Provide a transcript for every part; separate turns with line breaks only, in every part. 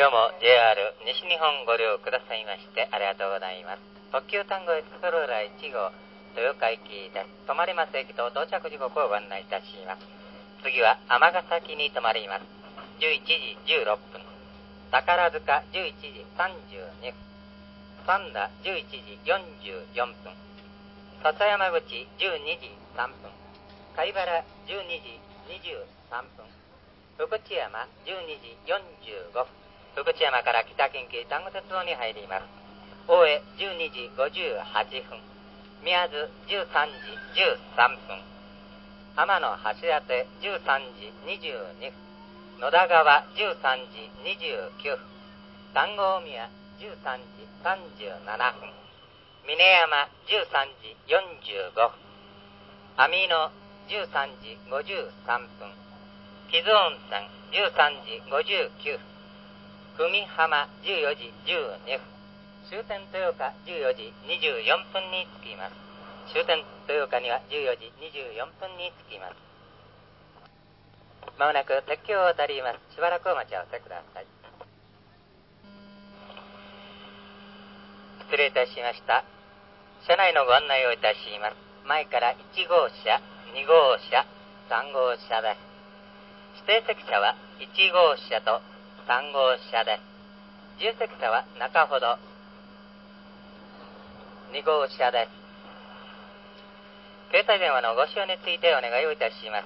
今日も JR 西日本ご利用くださいましてありがとうございます。特急単語エクスプローラー1号豊岡駅です。止まります駅と到着時刻をご案内いたします。次は尼崎に止まります。11時16分。宝塚11時32分。三田11時44分。笹山口12時3分。貝原12時23分。福知山12時45分。福知山から北近畿丹後鉄道に入ります。大江12時58分。宮津13時13分。天橋立13時22分。野田川13時29分。丹後大宮13時37分。峰山13時45分。網野13時53分。木津温泉13時59分。久美浜14時12分。終点豊岡14時24分に着きます。終点豊岡には14時24分に着きます。まもなく鉄橋を渡ります。しばらくお待ち合わせください。失礼いたしました。車内のご案内をいたします。前から1号車、2号車、3号車です。指定席車は1号車と3号車です。自由席車は中ほど2号車です。携帯電話のご使用についてお願いをいたします。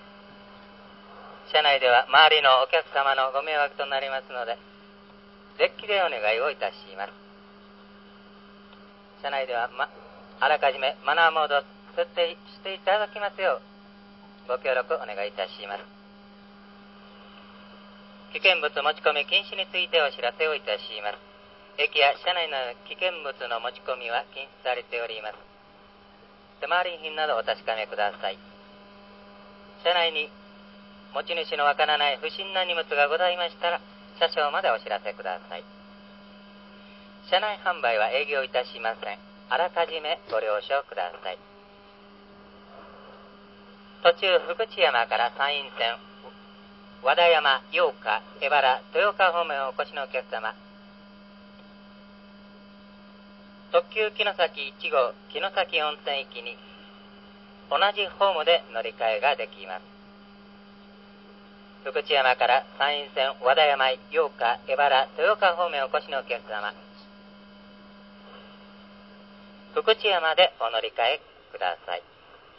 車内では周りのお客様のご迷惑となりますので、デッキでお願いをいたします。車内では、あらかじめマナーモードを設定していただきますようご協力お願いいたします。危険物持ち込み禁止についてお知らせをいたします。駅や車内の危険物の持ち込みは禁止されております。手回り品などお確かめください。車内に持ち主のわからない不審な荷物がございましたら、車掌までお知らせください。車内販売は営業いたしません。あらかじめご了承ください。途中福知山から山陰線和田山、八日、江原、豊岡方面をお越しのお客様、特急城崎1号城崎温泉行きに同じホームで乗り換えができます。福知山から山陰線和田山、八日、江原、豊岡方面をお越しのお客様、福知山でお乗り換えください。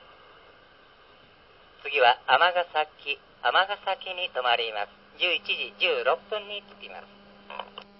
次は尼崎に停まります。11時16分に着きます。